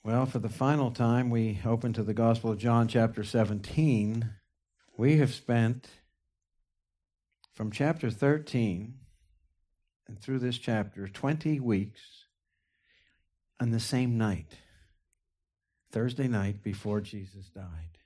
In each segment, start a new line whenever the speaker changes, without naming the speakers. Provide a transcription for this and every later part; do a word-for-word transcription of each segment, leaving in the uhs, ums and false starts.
Well, for the final time, we open to the Gospel of John, chapter seventeen. We have spent from chapter thirteen and through this chapter twenty weeks on the same night, Thursday night before Jesus died.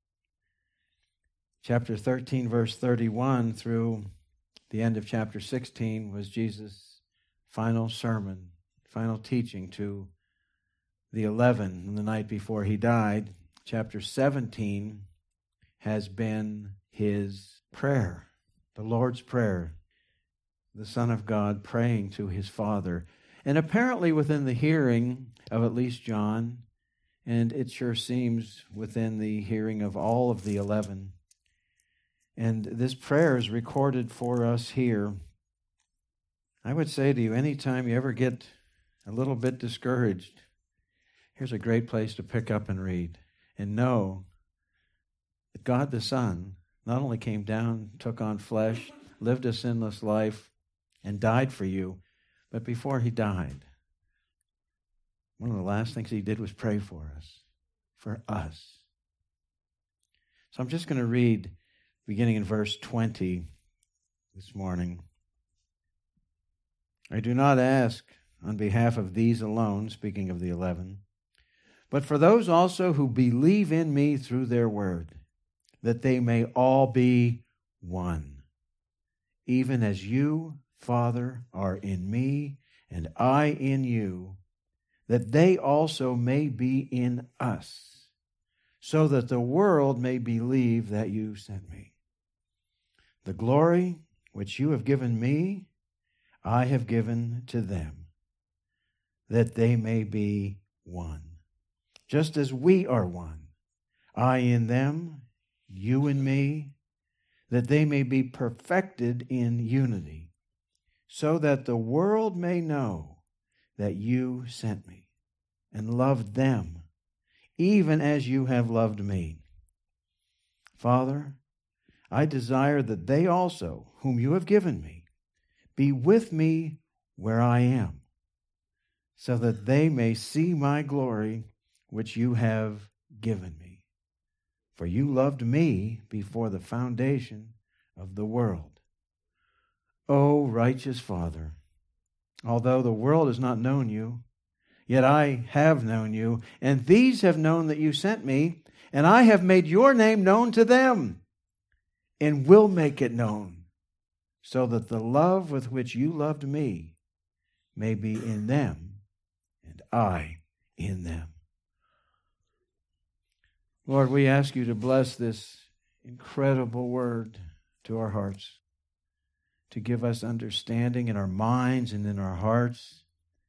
Chapter thirteen, verse thirty-one through the end of chapter sixteen was Jesus' final sermon, final teaching to the eleven the night before he died. Chapter seventeen has been his prayer, the Lord's Prayer, the Son of God praying to his Father. And apparently within the hearing of at least John, and it sure seems within the hearing of all of the eleven. And this prayer is recorded for us here. I would say to you, anytime you ever get a little bit discouraged, here's a great place to pick up and read and know that God the Son not only came down, took on flesh, lived a sinless life, and died for you, but before he died, one of the last things he did was pray for us, for us. So I'm just going to read beginning in verse twenty this morning. I do not ask on behalf of these alone, speaking of the eleven, but for those also who believe in me through their word, that they may all be one, even as you, Father, are in me, and I in you, that they also may be in us, so that the world may believe that you sent me. The glory which you have given me, I have given to them, that they may be one. Just as we are one, I in them, you in me, that they may be perfected in unity, so that the world may know that you sent me and loved them, even as you have loved me. Father, I desire that they also, whom you have given me, be with me where I am, so that they may see my glory which you have given me. For you loved me before the foundation of the world. O righteous Father, although the world has not known you, yet I have known you, and these have known that you sent me, and I have made your name known to them, and will make it known, so that the love with which you loved me may be in them, and I in them. Lord, we ask you to bless this incredible word to our hearts, to give us understanding in our minds and in our hearts.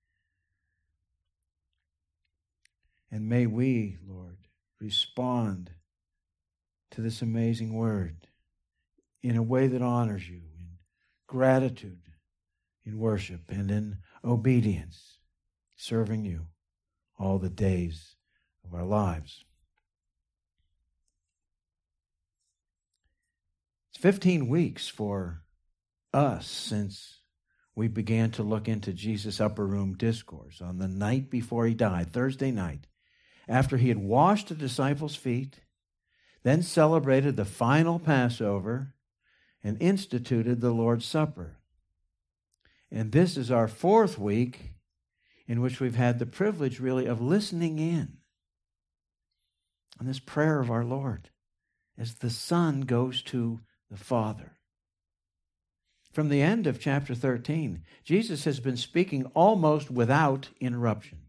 And may we, Lord, respond to this amazing word in a way that honors you, in gratitude, in worship, and in obedience, serving you all the days of our lives. It's fifteen weeks for us since we began to look into Jesus' upper room discourse on the night before he died, Thursday night, after he had washed the disciples' feet, then celebrated the final Passover, and instituted the Lord's Supper. And this is our fourth week in which we've had the privilege, really, of listening in on this prayer of our Lord as the Son goes to the Father. From the end of chapter thirteen, Jesus has been speaking almost without interruption.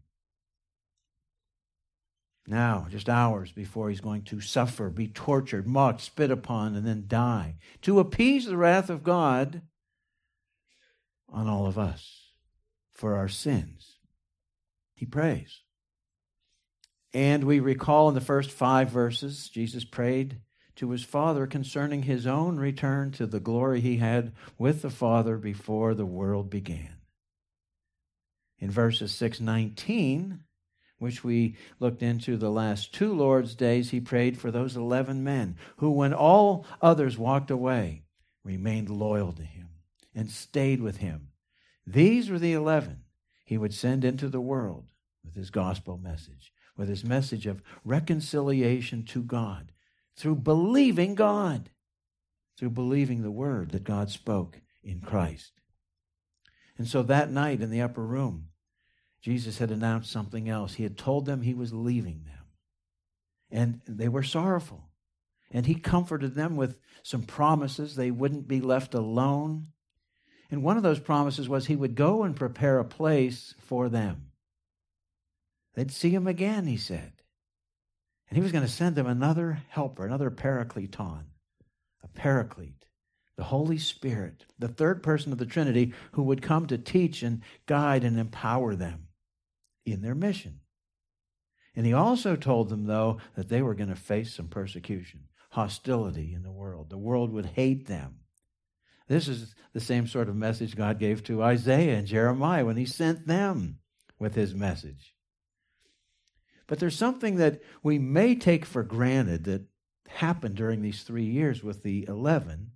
Now, just hours before he's going to suffer, be tortured, mocked, spit upon, and then die, to appease the wrath of God on all of us for our sins. He prays. And we recall in the first five verses, Jesus prayed to his Father concerning his own return to the glory he had with the Father before the world began. In verses six nineteen, which we looked into the last two Lord's days, he prayed for those eleven men who, when all others walked away, remained loyal to him and stayed with him. These were the eleven he would send into the world with his gospel message, with his message of reconciliation to God through believing God, through believing the word that God spoke in Christ. And so that night in the upper room, Jesus had announced something else. He had told them he was leaving them. And they were sorrowful. And he comforted them with some promises. They wouldn't be left alone. And one of those promises was he would go and prepare a place for them. They'd see him again, he said. And he was going to send them another helper, another parakleton, a paraclete, the Holy Spirit, the third person of the Trinity, who would come to teach and guide and empower them in their mission. And he also told them, though, that they were going to face some persecution, hostility in the world. The world would hate them. This is the same sort of message God gave to Isaiah and Jeremiah when he sent them with his message. But there's something that we may take for granted that happened during these three years with the eleven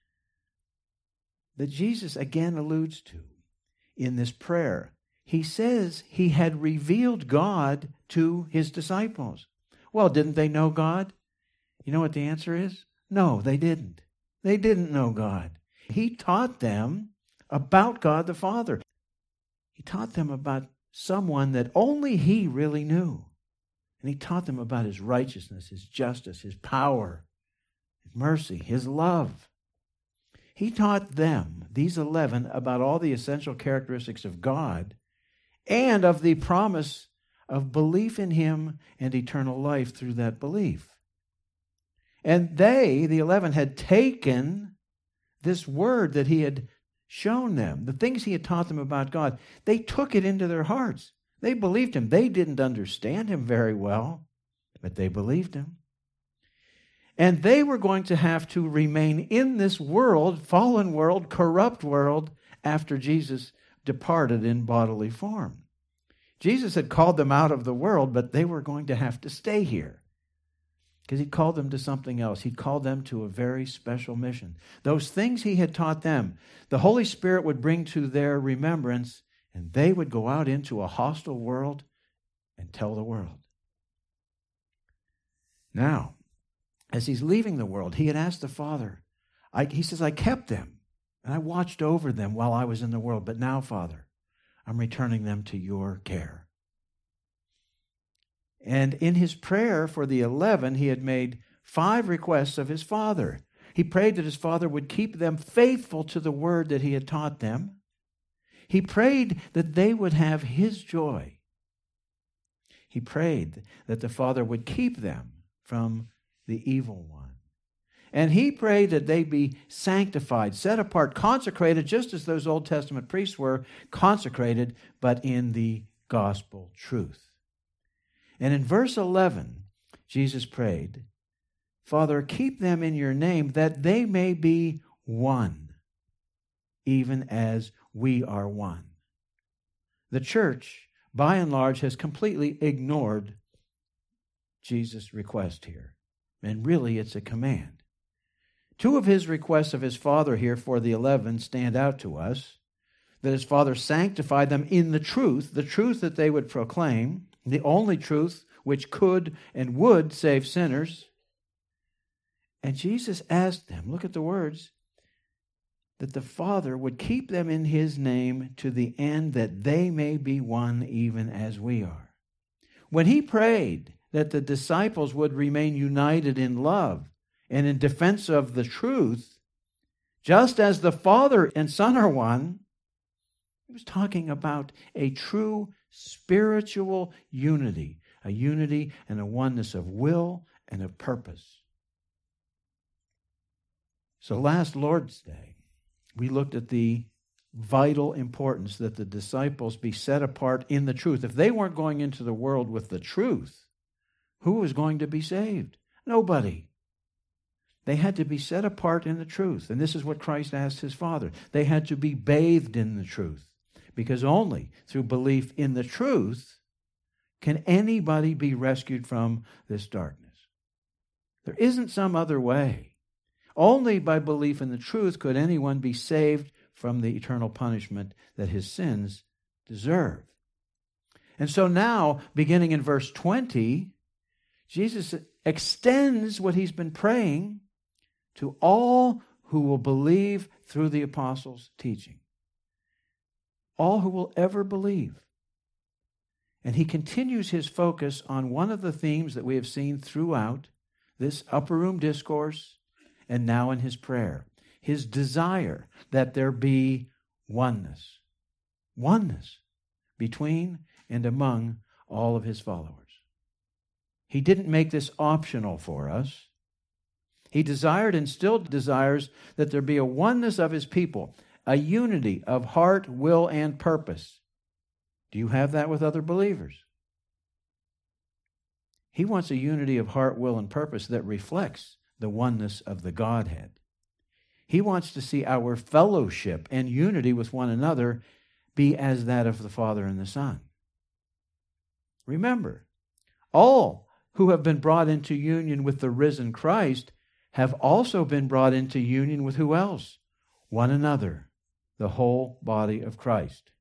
that Jesus again alludes to in this prayer. He says he had revealed God to his disciples. Well, didn't they know God? You know what the answer is? No, they didn't. They didn't know God. He taught them about God the Father. He taught them about someone that only he really knew. And he taught them about his righteousness, his justice, his power, his mercy, his love. He taught them, these eleven, about all the essential characteristics of God and of the promise of belief in him and eternal life through that belief. And they, the eleven, had taken this word that he had shown them, the things he had taught them about God, they took it into their hearts. They believed him. They didn't understand him very well, but they believed him. And they were going to have to remain in this world, fallen world, corrupt world, after Jesus departed in bodily form. Jesus had called them out of the world, but they were going to have to stay here because he called them to something else. He called them to a very special mission. Those things he had taught them, the Holy Spirit would bring to their remembrance, and they would go out into a hostile world and tell the world. Now, as he's leaving the world, he had asked the Father, I, he says, I kept them, and I watched over them while I was in the world. But now, Father, I'm returning them to your care. And in his prayer for the eleven, he had made five requests of his Father. He prayed that his Father would keep them faithful to the word that he had taught them. He prayed that they would have his joy. He prayed that the Father would keep them from the evil one. And he prayed that they be sanctified, set apart, consecrated, just as those Old Testament priests were consecrated, but in the gospel truth. And in verse eleven, Jesus prayed, Father, keep them in your name, that they may be one, even as we are one. The church, by and large, has completely ignored Jesus' request here. And really, it's a command. Two of his requests of his Father here for the eleven stand out to us. That his Father sanctified them in the truth, the truth that they would proclaim, the only truth which could and would save sinners. And Jesus asked them, look at the words, that the Father would keep them in his name to the end that they may be one even as we are. When he prayed that the disciples would remain united in love and in defense of the truth, just as the Father and Son are one, he was talking about a true spiritual unity, a unity and a oneness of will and of purpose. So last Lord's Day, we looked at the vital importance that the disciples be set apart in the truth. If they weren't going into the world with the truth, who was going to be saved? Nobody. They had to be set apart in the truth. And this is what Christ asked his Father. They had to be bathed in the truth. Because only through belief in the truth can anybody be rescued from this darkness. There isn't some other way. Only by belief in the truth could anyone be saved from the eternal punishment that his sins deserve. And so now, beginning in verse twenty, Jesus extends what he's been praying to all who will believe through the apostles' teaching. All who will ever believe. And he continues his focus on one of the themes that we have seen throughout this upper room discourse and now in his prayer. His desire that there be oneness. Oneness between and among all of his followers. He didn't make this optional for us. He desired and still desires that there be a oneness of his people, a unity of heart, will, and purpose. Do you have that with other believers? He wants a unity of heart, will, and purpose that reflects the oneness of the Godhead. He wants to see our fellowship and unity with one another be as that of the Father and the Son. Remember, all who have been brought into union with the risen Christ have also been brought into union with who else? One another, the whole body of Christ.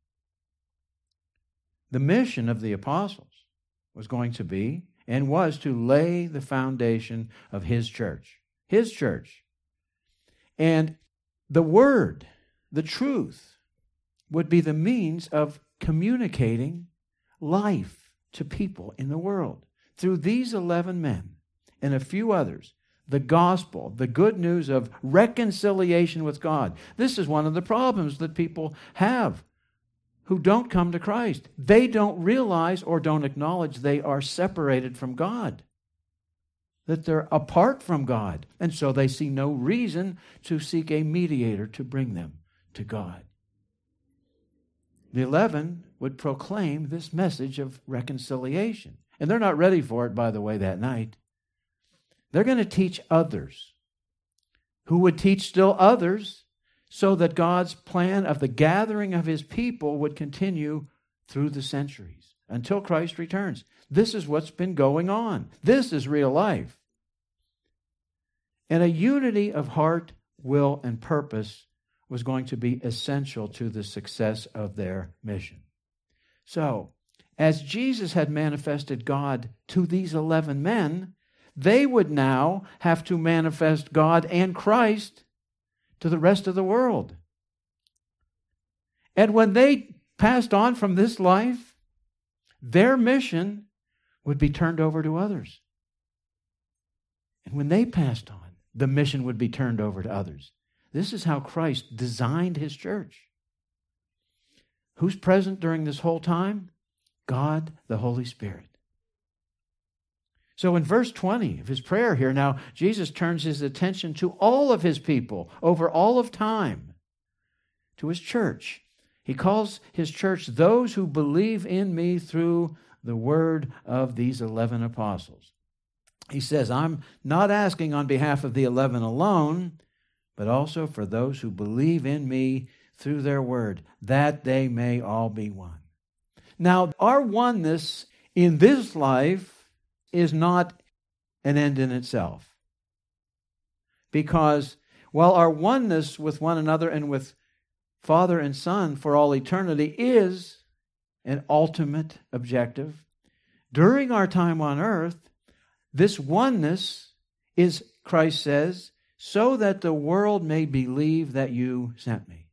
The mission of the apostles was going to be and was to lay the foundation of his church. His church. And the word, the truth, would be the means of communicating life to people in the world. Through these eleven men and a few others, the gospel, the good news of reconciliation with God. This is one of the problems that people have who don't come to Christ. They don't realize or don't acknowledge they are separated from God, that they're apart from God, and so they see no reason to seek a mediator to bring them to God. The eleven would proclaim this message of reconciliation. And they're not ready for it, by the way, that night. They're going to teach others who would teach still others so that God's plan of the gathering of his people would continue through the centuries until Christ returns. This is what's been going on. This is real life. And a unity of heart, will, and purpose was going to be essential to the success of their mission. So, as Jesus had manifested God to these eleven men, they would now have to manifest God and Christ to the rest of the world. And when they passed on from this life, their mission would be turned over to others. And when they passed on, the mission would be turned over to others. This is how Christ designed his church. Who's present during this whole time? God, the Holy Spirit. So in verse twenty of his prayer here, now Jesus turns his attention to all of his people over all of time, to his church. He calls his church those who believe in me through the word of these eleven apostles. He says, I'm not asking on behalf of the eleven alone, but also for those who believe in me through their word, that they may all be one. Now, our oneness in this life is not an end in itself. Because while our oneness with one another and with Father and Son for all eternity is an ultimate objective, during our time on earth, this oneness is, Christ says, so that the world may believe that you sent me.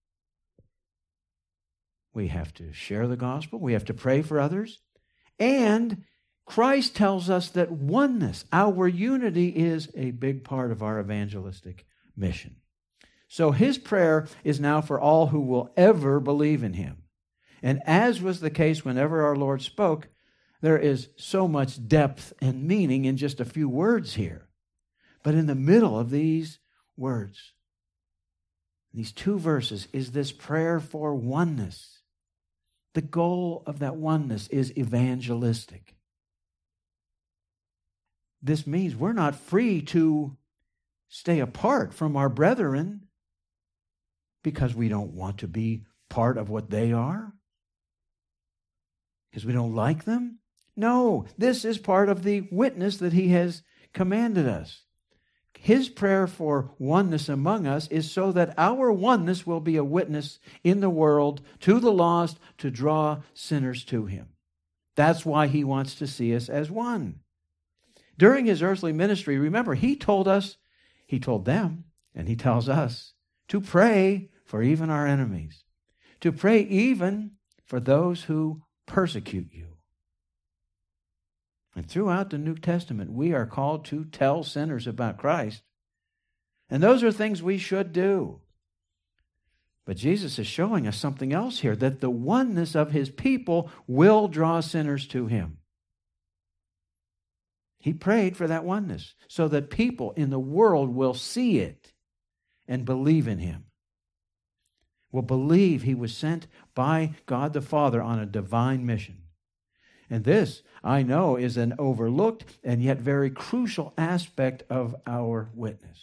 We have to share the gospel. We have to pray for others. And Christ tells us that oneness, our unity, is a big part of our evangelistic mission. So his prayer is now for all who will ever believe in him. And as was the case whenever our Lord spoke, there is so much depth and meaning in just a few words here. But in the middle of these words, these two verses, is this prayer for oneness. The goal of that oneness is evangelistic. This means we're not free to stay apart from our brethren because we don't want to be part of what they are, because we don't like them. No, this is part of the witness that he has commanded us. His prayer for oneness among us is so that our oneness will be a witness in the world to the lost to draw sinners to him. That's why he wants to see us as one. During his earthly ministry, remember, he told us, he told them, and he tells us, to pray for even our enemies, to pray even for those who persecute you. And throughout the New Testament, we are called to tell sinners about Christ. And those are things we should do. But Jesus is showing us something else here, that the oneness of his people will draw sinners to him. He prayed for that oneness so that people in the world will see it and believe in him. Will believe he was sent by God the Father on a divine mission. And this, I know, is an overlooked and yet very crucial aspect of our witness.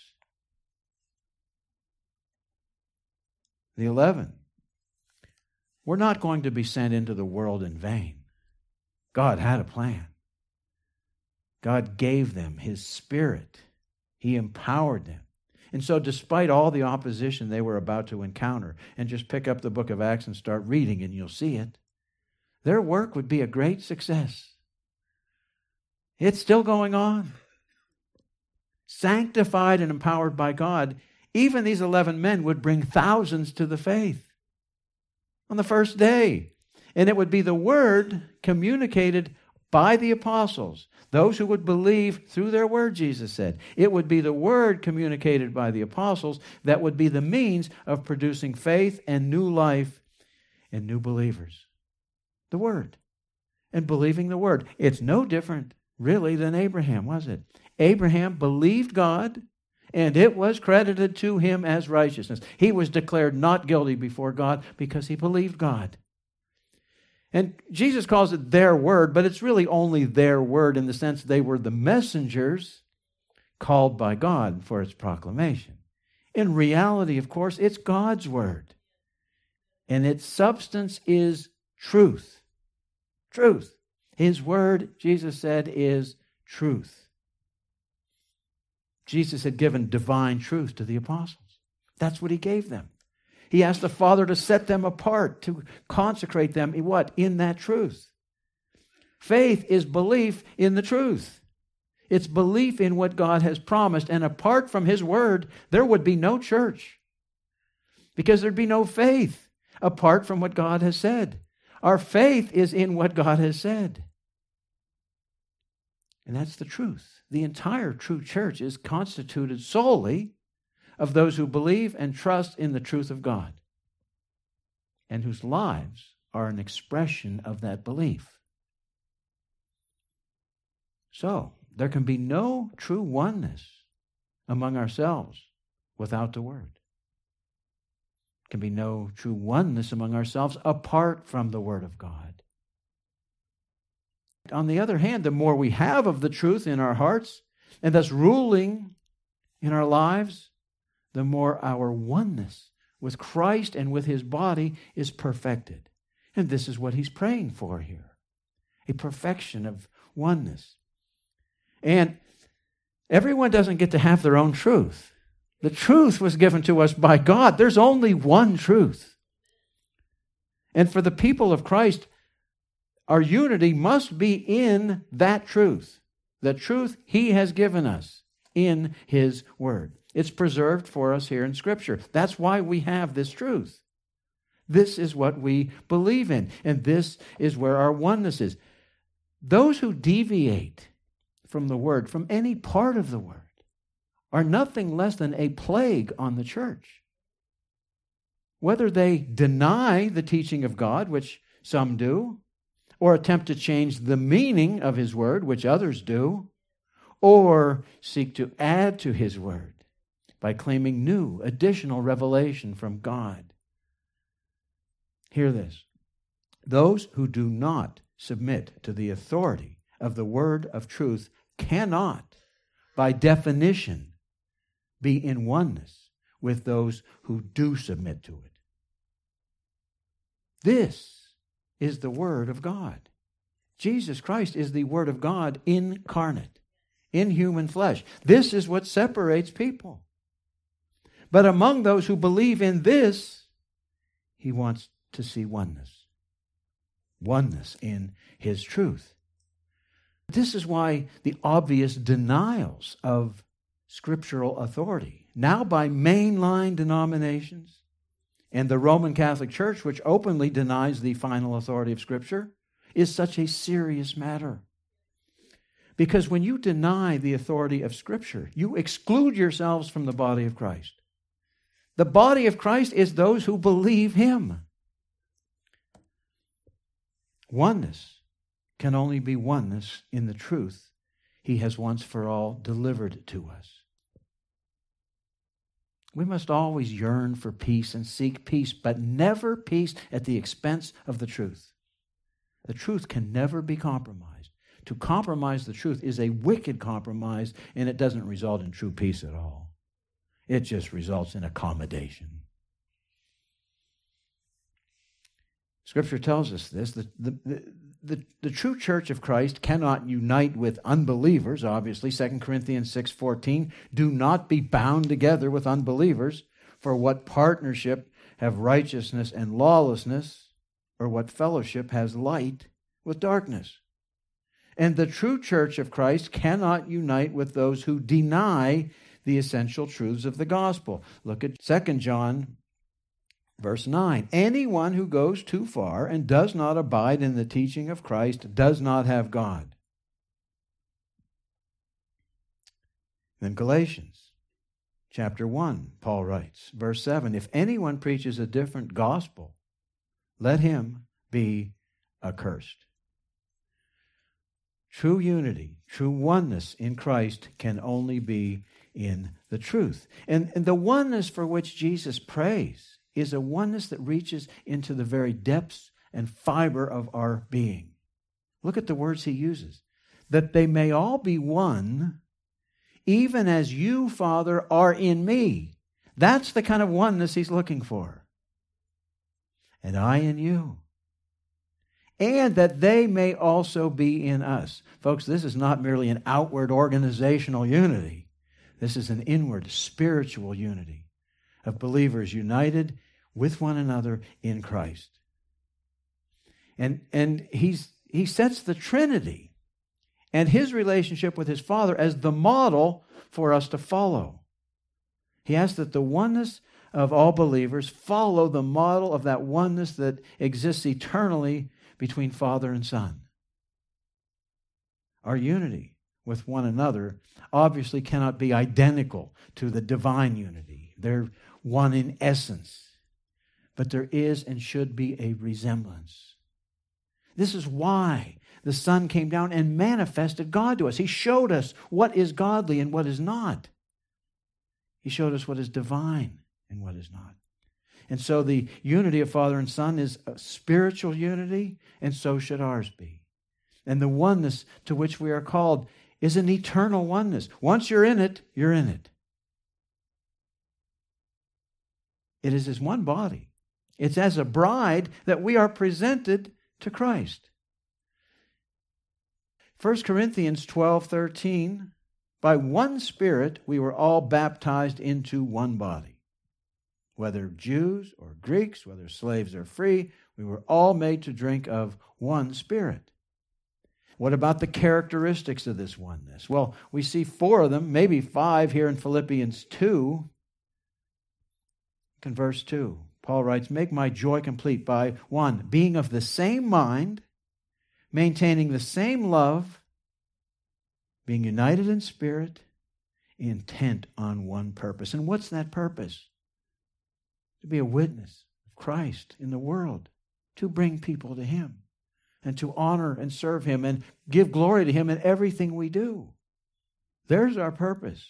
The eleven. We're not going to be sent into the world in vain. God had a plan. God gave them his Spirit. He empowered them. And so despite all the opposition they were about to encounter, and just pick up the book of Acts and start reading and you'll see it, their work would be a great success. It's still going on. Sanctified and empowered by God, even these eleven men would bring thousands to the faith on the first day. And it would be the word communicated by the apostles, those who would believe through their word, Jesus said. It would be the word communicated by the apostles that would be the means of producing faith and new life in new believers. The word. And believing the word. It's no different, really, than Abraham, was it? Abraham believed God, and it was credited to him as righteousness. He was declared not guilty before God because he believed God. And Jesus calls it their word, but it's really only their word in the sense they were the messengers called by God for its proclamation. In reality, of course, it's God's word. And its substance is truth. Truth. His word, Jesus said, is truth. Jesus had given divine truth to the apostles. That's what he gave them. He asked the Father to set them apart, to consecrate them in what? In that truth. Faith is belief in the truth. It's belief in what God has promised. And apart from his word, there would be no church. Because there'd be no faith apart from what God has said. Our faith is in what God has said. And that's the truth. The entire true church is constituted solely of those who believe and trust in the truth of God, and whose lives are an expression of that belief. So, there can be no true oneness among ourselves without the Word. There can be no true oneness among ourselves apart from the Word of God. On the other hand, the more we have of the truth in our hearts, and thus ruling in our lives, the more our oneness with Christ and with his body is perfected. And this is what he's praying for here. A perfection of oneness. And everyone doesn't get to have their own truth. The truth was given to us by God. There's only one truth. And for the people of Christ, our unity must be in that truth. The truth he has given us in his word. It's preserved for us here in Scripture. That's why we have this truth. This is what we believe in, and this is where our oneness is. Those who deviate from the Word, from any part of the Word, are nothing less than a plague on the church. Whether they deny the teaching of God, which some do, or attempt to change the meaning of his Word, which others do, or seek to add to his Word by claiming new, additional revelation from God. Hear this. Those who do not submit to the authority of the word of truth cannot, by definition, be in oneness with those who do submit to it. This is the Word of God. Jesus Christ is the Word of God incarnate, in human flesh. This is what separates people. But among those who believe in this, he wants to see oneness. oneness in his truth. This is why the obvious denials of scriptural authority, now by mainline denominations and the Roman Catholic Church, which openly denies the final authority of Scripture, is such a serious matter. Because when you deny the authority of Scripture, you exclude yourselves from the body of Christ. The body of Christ is those who believe him. Oneness can only be oneness in the truth he has once for all delivered to us. We must always yearn for peace and seek peace, but never peace at the expense of the truth. The truth can never be compromised. To compromise the truth is a wicked compromise, and it doesn't result in true peace at all. It just results in accommodation. Scripture tells us this. The, the, the, the, the true church of Christ cannot unite with unbelievers, obviously. Second Corinthians six fourteen, do not be bound together with unbelievers, for what partnership have righteousness and lawlessness, or what fellowship has light with darkness? And the true church of Christ cannot unite with those who deny the essential truths of the gospel. Look at Second John verse nine. Anyone who goes too far and does not abide in the teaching of Christ does not have God. Then Galatians chapter one, Paul writes, verse seven, if anyone preaches a different gospel, let him be accursed. True unity, true oneness in Christ can only be in the truth. And, and the oneness for which Jesus prays is a oneness that reaches into the very depths and fiber of our being. Look at the words he uses. That they may all be one, even as you, Father, are in me. That's the kind of oneness he's looking for. And I in you. And that they may also be in us. Folks, this is not merely an outward organizational unity. This is an inward spiritual unity of believers united with one another in Christ. And, and he's, he sets the Trinity and his relationship with his Father as the model for us to follow. He asks that the oneness of all believers follow the model of that oneness that exists eternally between Father and Son. Our unity with one another obviously cannot be identical to the divine unity. They're one in essence. But there is and should be a resemblance. This is why the Son came down and manifested God to us. He showed us what is godly and what is not. He showed us what is divine and what is not. And so the unity of Father and Son is a spiritual unity, and so should ours be. And the oneness to which we are called is an eternal oneness. Once you're in it, you're in it. It is as one body. It's as a bride that we are presented to Christ. First Corinthians twelve thirteen, by one Spirit we were all baptized into one body. Whether Jews or Greeks, whether slaves or free, we were all made to drink of one Spirit. What about the characteristics of this oneness? Well, we see four of them, maybe five here in Philippians two. In verse two, Paul writes, make my joy complete by, one, being of the same mind, maintaining the same love, being united in spirit, intent on one purpose. And what's that purpose? To be a witness of Christ in the world, to bring people to Him, and to honor and serve Him, and give glory to Him in everything we do. There's our purpose.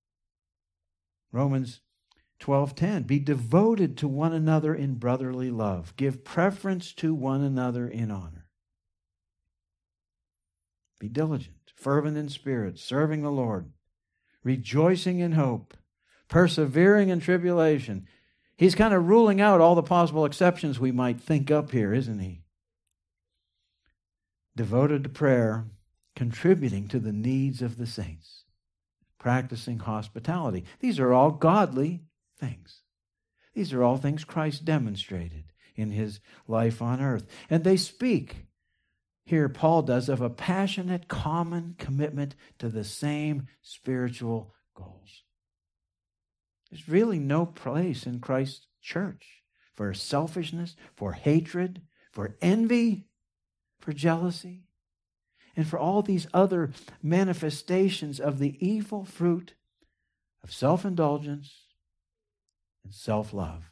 Romans twelve ten, be devoted to one another in brotherly love. Give preference to one another in honor. Be diligent, fervent in spirit, serving the Lord, rejoicing in hope, persevering in tribulation. He's kind of ruling out all the possible exceptions we might think up here, isn't he? Devoted to prayer, contributing to the needs of the saints, practicing hospitality. These are all godly things. These are all things Christ demonstrated in his life on earth. And they speak, here Paul does, of a passionate, common commitment to the same spiritual goals. There's really no place in Christ's church for selfishness, for hatred, for envy, for jealousy, and for all these other manifestations of the evil fruit of self-indulgence and self-love.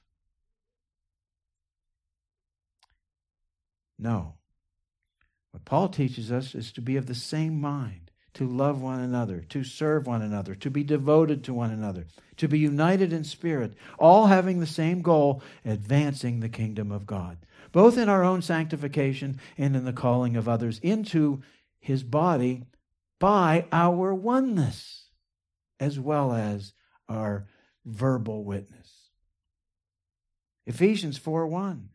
No. What Paul teaches us is to be of the same mind, to love one another, to serve one another, to be devoted to one another, to be united in spirit, all having the same goal, advancing the kingdom of God, both in our own sanctification and in the calling of others into his body by our oneness, as well as our verbal witness. Ephesians four one.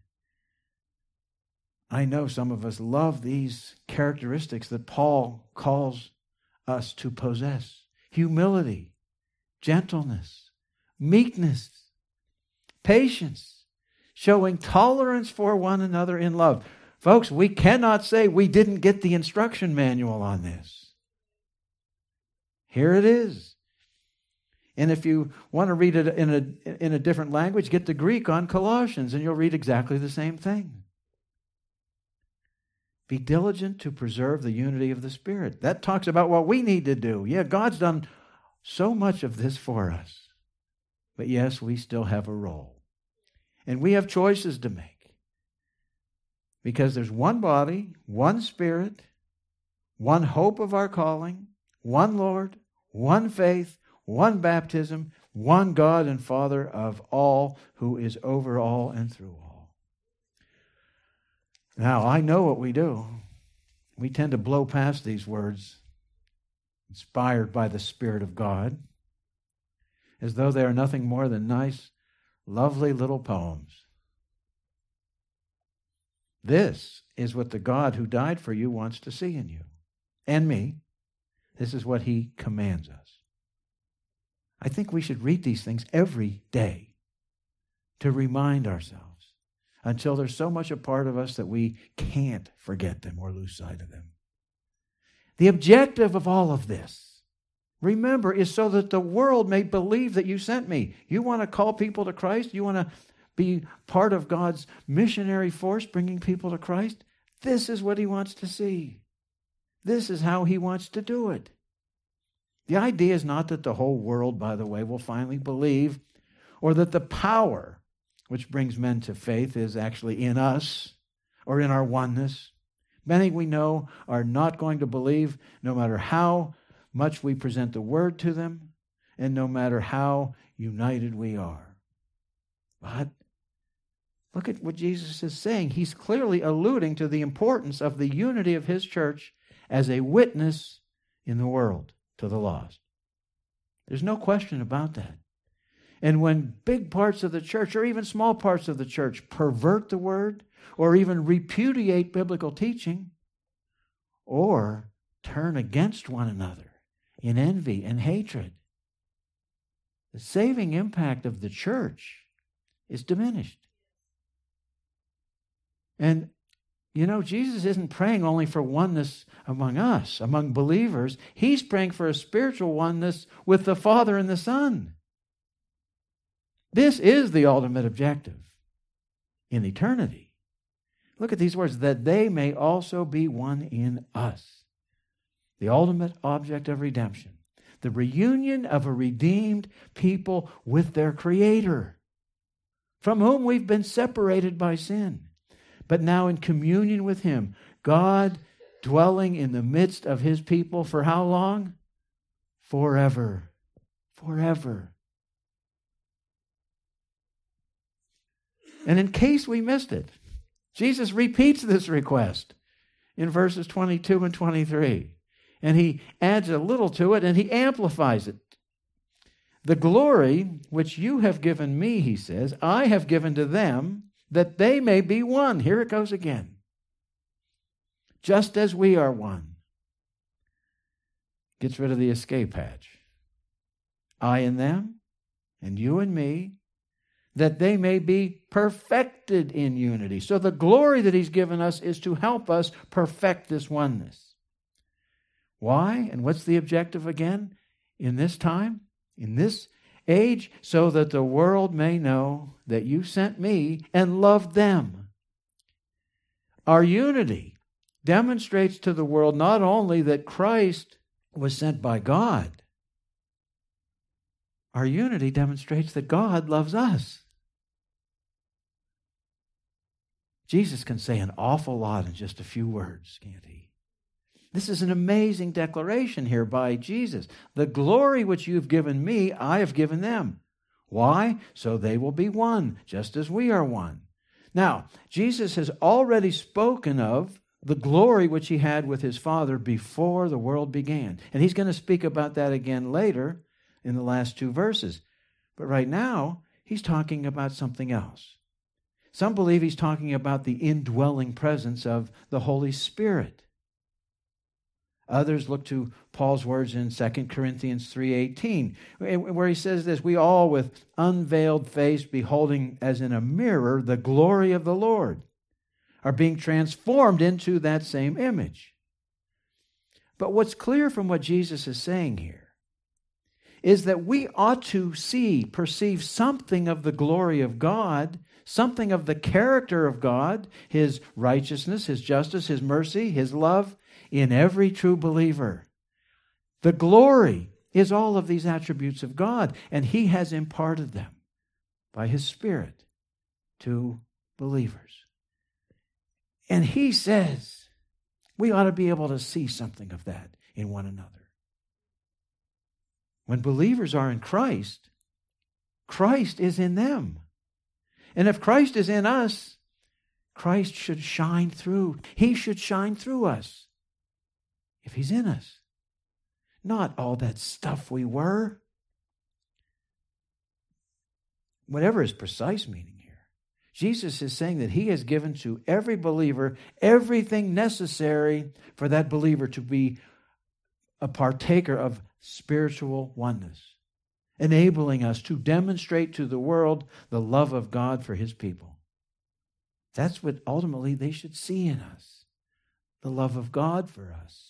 I know some of us love these characteristics that Paul calls us to possess. Humility, gentleness, meekness, patience, showing tolerance for one another in love. Folks, we cannot say we didn't get the instruction manual on this. Here it is. And if you want to read it in a, in a different language, get the Greek on Colossians, and you'll read exactly the same thing. Be diligent to preserve the unity of the Spirit. That talks about what we need to do. Yeah, God's done so much of this for us. But yes, we still have a role. And we have choices to make. Because there's one body, one Spirit, one hope of our calling, one Lord, one faith, one baptism, one God and Father of all, who is over all and through all. Now, I know what we do. We tend to blow past these words, inspired by the Spirit of God, as though they are nothing more than nice, lovely little poems. This is what the God who died for you wants to see in you and me. This is what he commands us. I think we should read these things every day to remind ourselves, until they're so much a part of us that we can't forget them or lose sight of them. The objective of all of this, remember, is so that the world may believe that you sent me. You want to call people to Christ? You want to be part of God's missionary force bringing people to Christ? This is what he wants to see. This is how he wants to do it. The idea is not that the whole world, by the way, will finally believe, or that the power which brings men to faith is actually in us or in our oneness. Many we know are not going to believe no matter how much we present the word to them and no matter how united we are. But look at what Jesus is saying. He's clearly alluding to the importance of the unity of his church as a witness in the world to the lost. There's no question about that. And when big parts of the church, or even small parts of the church, pervert the word, or even repudiate biblical teaching, or turn against one another in envy and hatred, the saving impact of the church is diminished. And, you know, Jesus isn't praying only for oneness among us, among believers. He's praying for a spiritual oneness with the Father and the Son. This is the ultimate objective in eternity. Look at these words, that they may also be one in us. The ultimate object of redemption. The reunion of a redeemed people with their Creator, from whom we've been separated by sin, but now in communion with him. God dwelling in the midst of his people for how long? Forever. Forever. And in case we missed it, Jesus repeats this request in verses twenty-two and twenty-three. And he adds a little to it and he amplifies it. The glory which you have given me, he says, I have given to them that they may be one. Here it goes again. Just as we are one. Gets rid of the escape hatch. I and them, and you and me, that they may be perfected in unity. So the glory that he's given us is to help us perfect this oneness. Why? And what's the objective again? In this time, in this age, so that the world may know that you sent me and loved them. Our unity demonstrates to the world not only that Christ was sent by God, our unity demonstrates that God loves us. Jesus can say an awful lot in just a few words, can't he? This is an amazing declaration here by Jesus. The glory which you've given me, I have given them. Why? So they will be one, just as we are one. Now, Jesus has already spoken of the glory which he had with his Father before the world began. And he's going to speak about that again later in the last two verses. But right now, he's talking about something else. Some believe he's talking about the indwelling presence of the Holy Spirit. Others look to Paul's words in Second Corinthians three eighteen, where he says this, we all with unveiled face, beholding as in a mirror the glory of the Lord, are being transformed into that same image. But what's clear from what Jesus is saying here is that we ought to see, perceive something of the glory of God, something of the character of God, his righteousness, his justice, his mercy, his love, in every true believer. The glory is all of these attributes of God, and he has imparted them by his Spirit to believers. And he says we ought to be able to see something of that in one another. When believers are in Christ, Christ is in them. And if Christ is in us, Christ should shine through. He should shine through us. If he's in us, not all that stuff we were. Whatever his precise meaning here, Jesus is saying that he has given to every believer everything necessary for that believer to be a partaker of spiritual oneness, enabling us to demonstrate to the world the love of God for his people. That's what ultimately they should see in us, the love of God for us.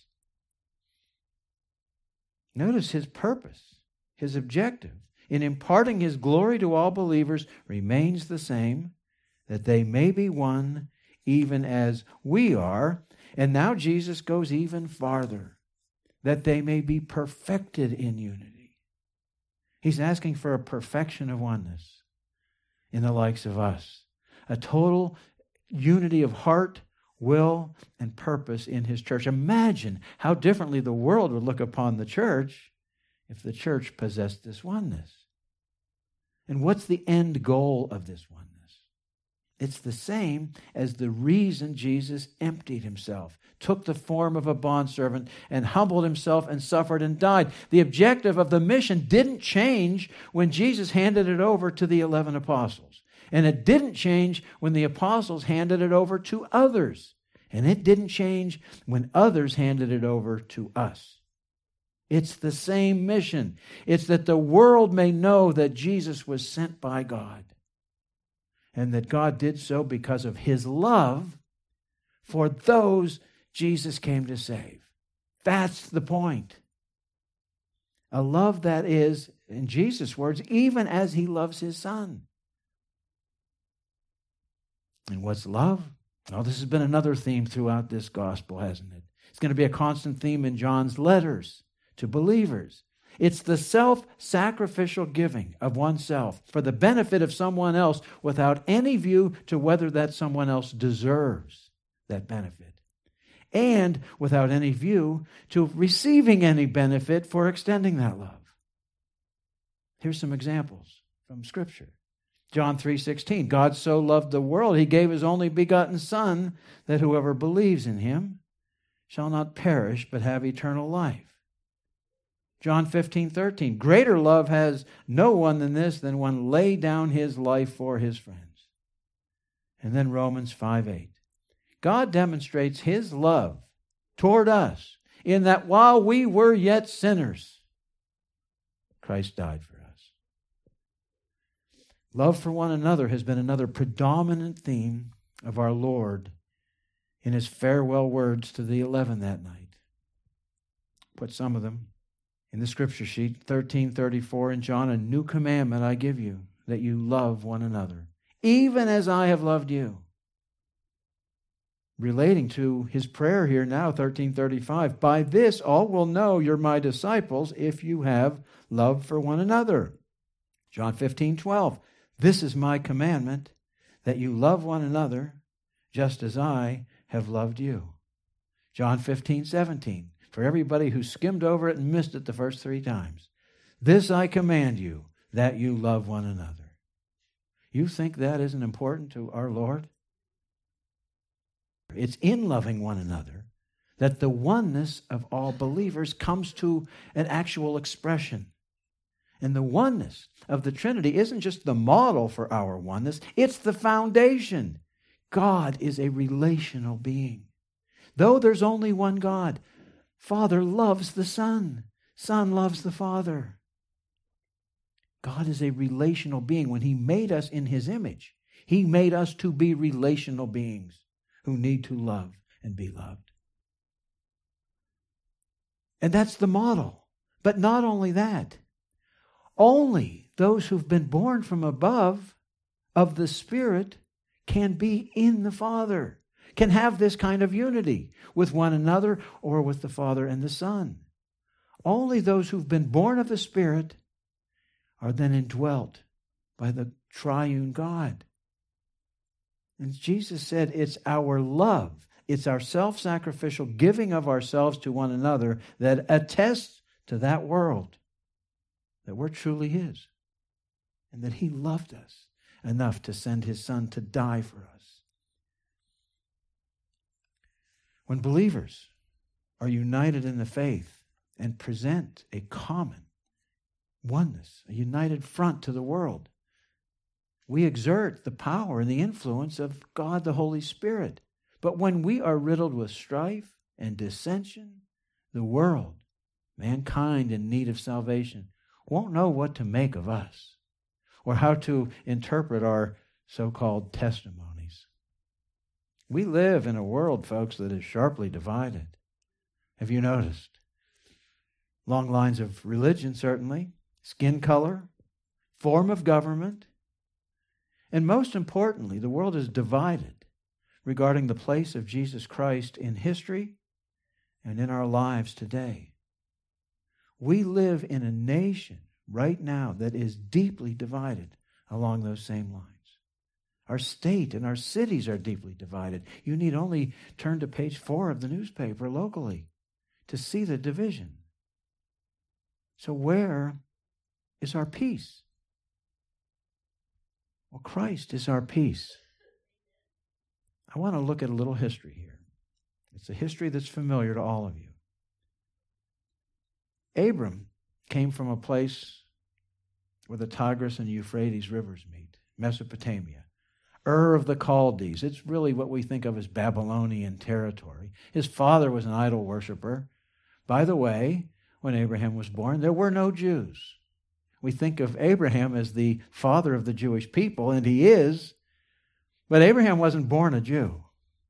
Notice his purpose, his objective in imparting his glory to all believers remains the same, that they may be one even as we are. And now Jesus goes even farther, that they may be perfected in unity. He's asking for a perfection of oneness in the likes of us, a total unity of heart, will, and purpose in his church. Imagine how differently the world would look upon the church if the church possessed this oneness. And what's the end goal of this oneness? It's the same as the reason Jesus emptied himself, took the form of a bondservant, and humbled himself and suffered and died. The objective of the mission didn't change when Jesus handed it over to the eleven apostles. And it didn't change when the apostles handed it over to others. And it didn't change when others handed it over to us. It's the same mission. It's that the world may know that Jesus was sent by God. And that God did so because of his love for those Jesus came to save. That's the point. A love that is, in Jesus' words, even as he loves his Son. And what's love? Well, this has been another theme throughout this gospel, hasn't it? It's going to be a constant theme in John's letters to believers. It's the self-sacrificial giving of oneself for the benefit of someone else without any view to whether that someone else deserves that benefit. And without any view to receiving any benefit for extending that love. Here's some examples from Scripture. John three sixteen, God so loved the world, he gave his only begotten Son, that whoever believes in him shall not perish, but have eternal life. John fifteen thirteen, greater love has no one than this, than one lay down his life for his friends. And then Romans five eight, God demonstrates his love toward us in that while we were yet sinners, Christ died for us. Love for one another has been another predominant theme of our Lord in his farewell words to the eleven that night. Put some of them in the scripture sheet, thirteen thirty-four in John, a new commandment I give you, that you love one another, even as I have loved you. Relating to his prayer here now, thirteen thirty-five, by this all will know you're my disciples if you have love for one another. John fifteen twelve, this is my commandment, that you love one another just as I have loved you. John fifteen seventeen, for everybody who skimmed over it and missed it the first three times. This I command you, that you love one another. You think that isn't important to our Lord? It's in loving one another that the oneness of all believers comes to an actual expression. And the oneness of the Trinity isn't just the model for our oneness, it's the foundation. God is a relational being. Though there's only one God, Father loves the Son, Son loves the Father. God is a relational being. When he made us in his image, he made us to be relational beings who need to love and be loved. And that's the model. But not only that, only those who've been born from above of the Spirit can be in the Father, can have this kind of unity with one another or with the Father and the Son. Only those who've been born of the Spirit are then indwelt by the triune God. And Jesus said it's our love, it's our self-sacrificial giving of ourselves to one another that attests to that world that we're truly his and that he loved us enough to send his Son to die for us. When believers are united in the faith and present a common oneness, a united front to the world, we exert the power and the influence of God the Holy Spirit. But when we are riddled with strife and dissension, the world, mankind in need of salvation, won't know what to make of us or how to interpret our so-called testimonies. We live in a world, folks, that is sharply divided. Have you noticed? Long lines of religion, certainly, skin color, form of government, and most importantly, the world is divided regarding the place of Jesus Christ in history and in our lives today. We live in a nation right now that is deeply divided along those same lines. Our state and our cities are deeply divided. You need only turn to page four of the newspaper locally to see the division. So where is our peace? Well, Christ is our peace. I want to look at a little history here. It's a history that's familiar to all of you. Abram came from a place where the Tigris and Euphrates rivers meet, Mesopotamia. Ur of the Chaldees. It's really what we think of as Babylonian territory. His father was an idol worshiper. By the way, when Abraham was born, there were no Jews. We think of Abraham as the father of the Jewish people, and he is, but Abraham wasn't born a Jew.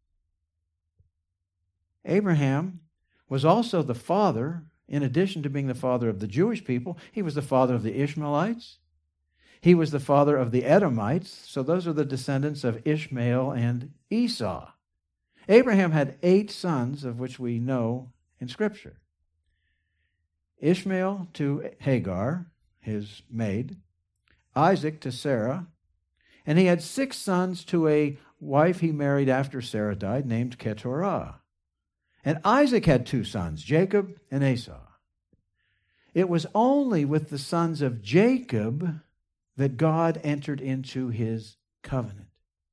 Abraham was also the father, in addition to being the father of the Jewish people, he was the father of the Ishmaelites. He was the father of the Edomites, so those are the descendants of Ishmael and Esau. Abraham had eight sons, of which we know in Scripture. Ishmael to Hagar, his maid, Isaac to Sarah, and he had six sons to a wife he married after Sarah died, named Keturah. And Isaac had two sons, Jacob and Esau. It was only with the sons of Jacob that God entered into his covenant.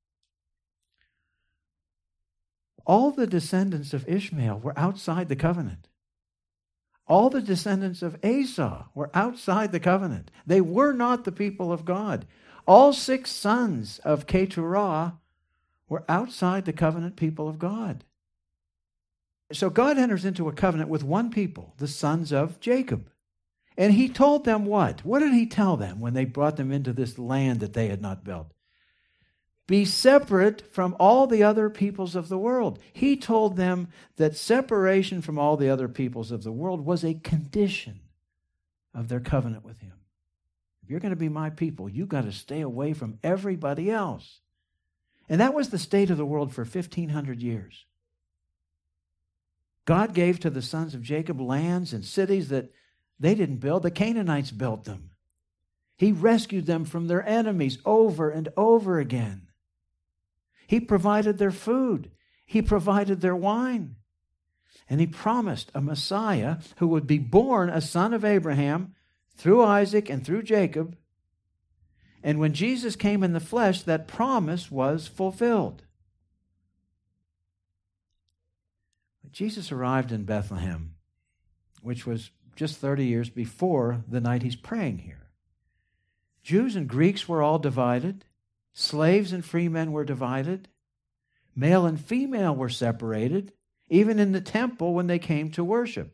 All the descendants of Ishmael were outside the covenant. All the descendants of Esau were outside the covenant. They were not the people of God. All six sons of Keturah were outside the covenant people of God. So God enters into a covenant with one people, the sons of Jacob. And he told them what? What did he tell them when they brought them into this land that they had not built? Be separate from all the other peoples of the world. He told them that separation from all the other peoples of the world was a condition of their covenant with him. If you're going to be my people, you've got to stay away from everybody else. And that was the state of the world for fifteen hundred years. God gave to the sons of Jacob lands and cities that they didn't build. The Canaanites built them. He rescued them from their enemies over and over again. He provided their food. He provided their wine. And he promised a Messiah who would be born a son of Abraham through Isaac and through Jacob. And when Jesus came in the flesh, that promise was fulfilled. Jesus arrived in Bethlehem, which was just thirty years before the night he's praying here. Jews and Greeks were all divided. Slaves and free men were divided. Male and female were separated, even in the temple when they came to worship.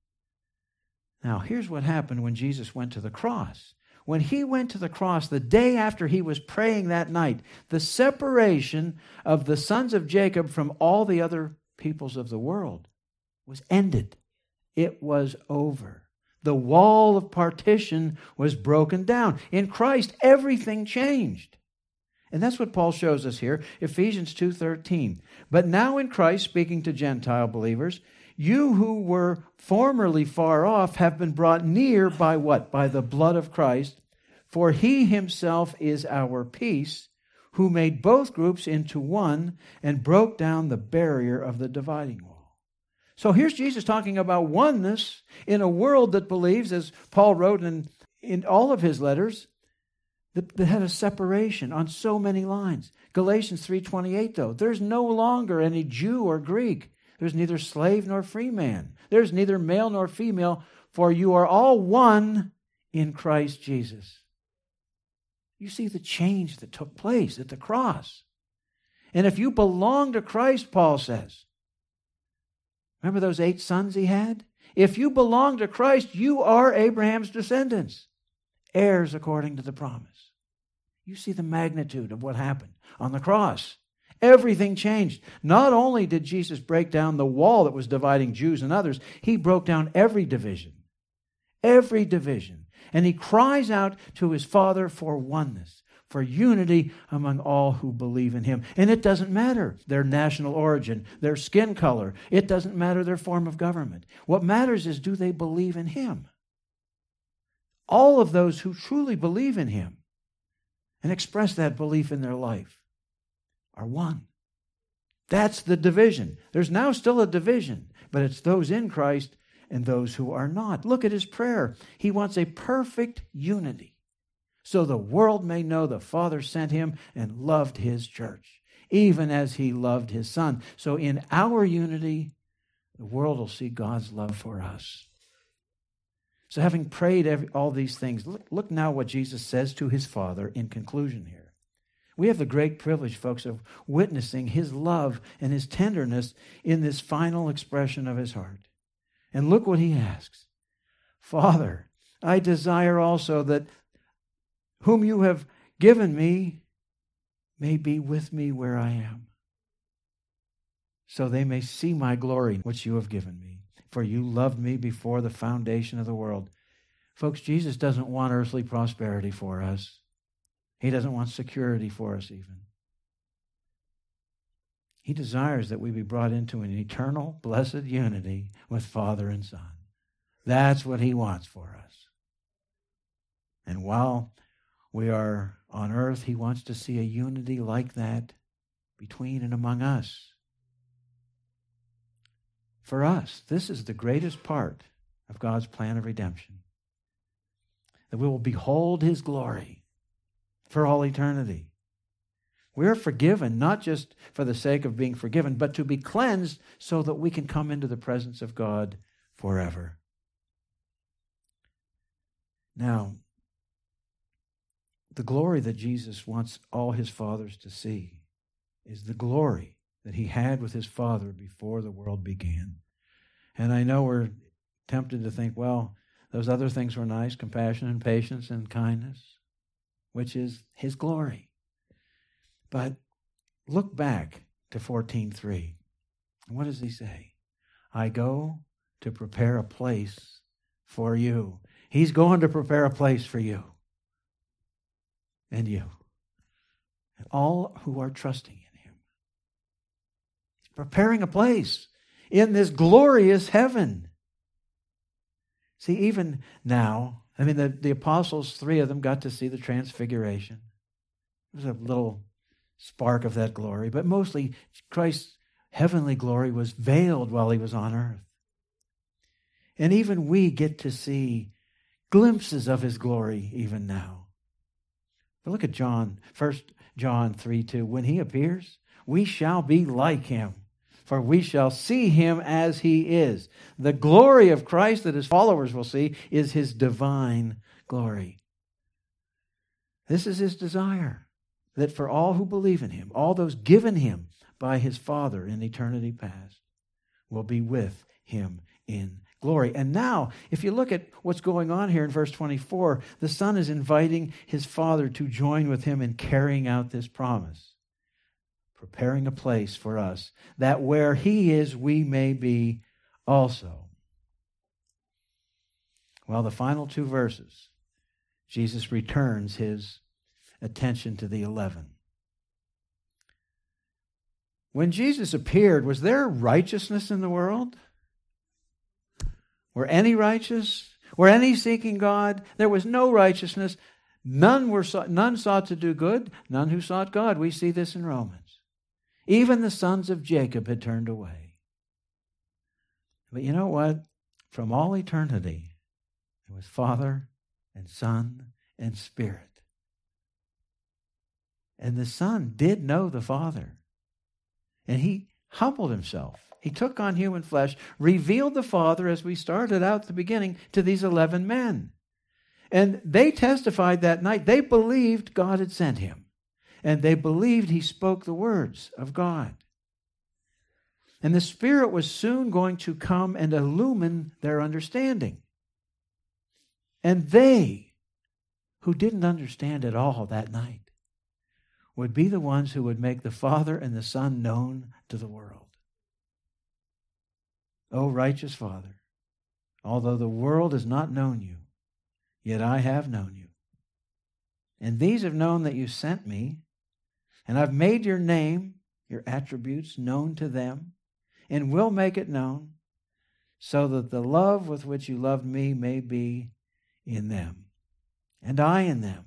Now, here's what happened when Jesus went to the cross. When he went to the cross, the day after he was praying that night, the separation of the sons of Jacob from all the other peoples of the world was ended. It was over. The wall of partition was broken down. In Christ, everything changed. And that's what Paul shows us here, Ephesians two thirteen. But now in Christ, speaking to Gentile believers, you who were formerly far off have been brought near by what? By the blood of Christ. For he himself is our peace, who made both groups into one and broke down the barrier of the dividing wall. So here's Jesus talking about oneness in a world that believes, as Paul wrote in, in all of his letters, that, that had a separation on so many lines. Galatians three twenty-eight, though, there's no longer any Jew or Greek. There's neither slave nor free man. There's neither male nor female, for you are all one in Christ Jesus. You see the change that took place at the cross. And if you belong to Christ, Paul says, remember those eight sons he had? If you belong to Christ, you are Abraham's descendants, heirs according to the promise. You see the magnitude of what happened on the cross. Everything changed. Not only did Jesus break down the wall that was dividing Jews and others, he broke down every division. Every division. And he cries out to his Father for oneness, for unity among all who believe in him. And it doesn't matter their national origin, their skin color. It doesn't matter their form of government. What matters is, do they believe in him? All of those who truly believe in him and express that belief in their life are one. That's the division. There's now still a division, but it's those in Christ and those who are not. Look at his prayer. He wants a perfect unity, so the world may know the Father sent him and loved his church, even as he loved his Son. So in our unity, the world will see God's love for us. So having prayed every, all these things, look, look now what Jesus says to his Father in conclusion here. We have the great privilege, folks, of witnessing his love and his tenderness in this final expression of his heart. And look what he asks. Father, I desire also that whom you have given me may be with me where I am, so they may see my glory, which you have given me. For you loved me before the foundation of the world. Folks, Jesus doesn't want earthly prosperity for us. He doesn't want security for us even. He desires that we be brought into an eternal, blessed unity with Father and Son. That's what he wants for us. And while we are on earth, he wants to see a unity like that between and among us. For us, this is the greatest part of God's plan of redemption. That we will behold his glory for all eternity. We are forgiven, not just for the sake of being forgiven, but to be cleansed so that we can come into the presence of God forever. Now, the glory that Jesus wants all his fathers to see is the glory that he had with his Father before the world began. And I know we're tempted to think, well, Those other things were nice, compassion and patience and kindness, which is his glory. But look back to fourteen three. What does he say? I go to prepare a place for you. He's going to prepare a place for you and you and all who are trusting in him. He's preparing a place in this glorious heaven. See, even now, I mean, the, the apostles, three of them got to see the transfiguration. There was a little spark of that glory, but mostly Christ's heavenly glory was veiled while he was on earth. And even we get to see glimpses of his glory even now. But look at John, First John three two. When he appears, we shall be like him, for we shall see him as he is. The glory of Christ that his followers will see is his divine glory. This is his desire, that for all who believe in him, all those given him by his Father in eternity past, will be with him in glory. And now, if you look at what's going on here in verse twenty-four, the Son is inviting his Father to join with him in carrying out this promise, preparing a place for us, that where he is, we may be also. Well, the final two verses, Jesus returns his attention to the eleven. When Jesus appeared, was there righteousness in the world? Were any righteous? Were any seeking God? There was no righteousness. None were none sought to do good, none who sought God. We see this in Romans. Even the sons of Jacob had turned away. But you know what? From all eternity, there was Father and Son and Spirit. And the Son did know the Father. And he humbled himself. He took on human flesh, revealed the Father, as we started out at the beginning, to these eleven men. And they testified that night. They believed God had sent him. And they believed he spoke the words of God. And the Spirit was soon going to come and illumine their understanding. And they, who didn't understand at all that night, would be the ones who would make the Father and the Son known to the world. O righteous Father, although the world has not known you, yet I have known you. And these have known that you sent me, and I've made your name, your attributes, known to them, and will make it known, so that the love with which you loved me may be in them, and I in them.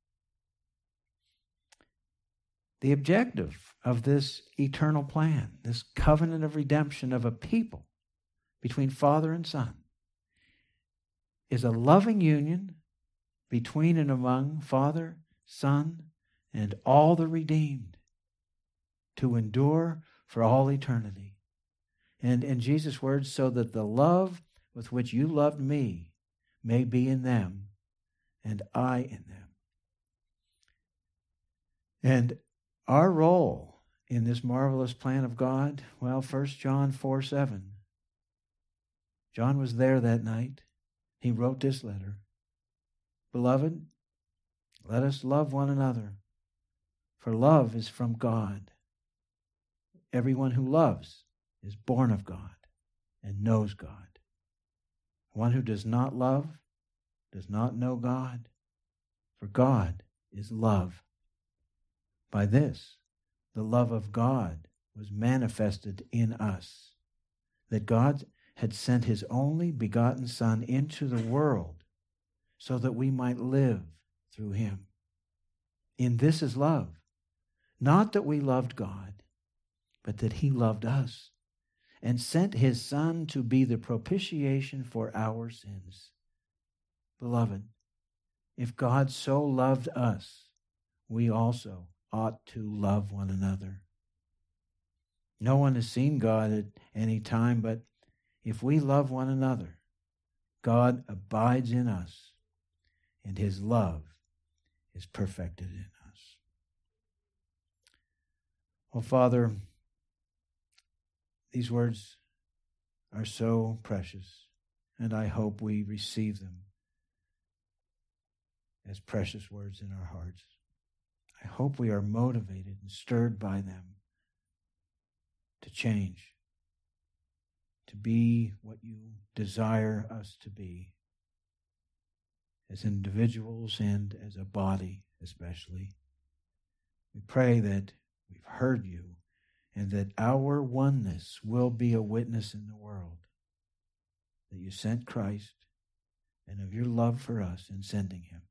The objective of this eternal plan, this covenant of redemption of a people between Father and Son, is a loving union between and among Father, Son, and all the redeemed to endure for all eternity. And in Jesus' words, so that the love with which you loved me may be in them and I in them. And our role in this marvelous plan of God, well, First John four seven. John was there that night. He wrote this letter. Beloved, let us love one another, for love is from God. Everyone who loves is born of God and knows God. One who does not love does not know God, for God is love. By this, the love of God was manifested in us, that God had sent his only begotten Son into the world so that we might live through him. In this is love, not that we loved God, but that he loved us and sent his Son to be the propitiation for our sins. Beloved, if God so loved us, we also ought to love one another. No one has seen God at any time, but if we love one another, God abides in us, and his love is perfected in us. Well, Father, these words are so precious and I hope we receive them as precious words in our hearts. I hope we are motivated and stirred by them to change, to be what you desire us to be, as individuals and as a body especially. We pray that we've heard you and that our oneness will be a witness in the world that you sent Christ and of your love for us in sending him.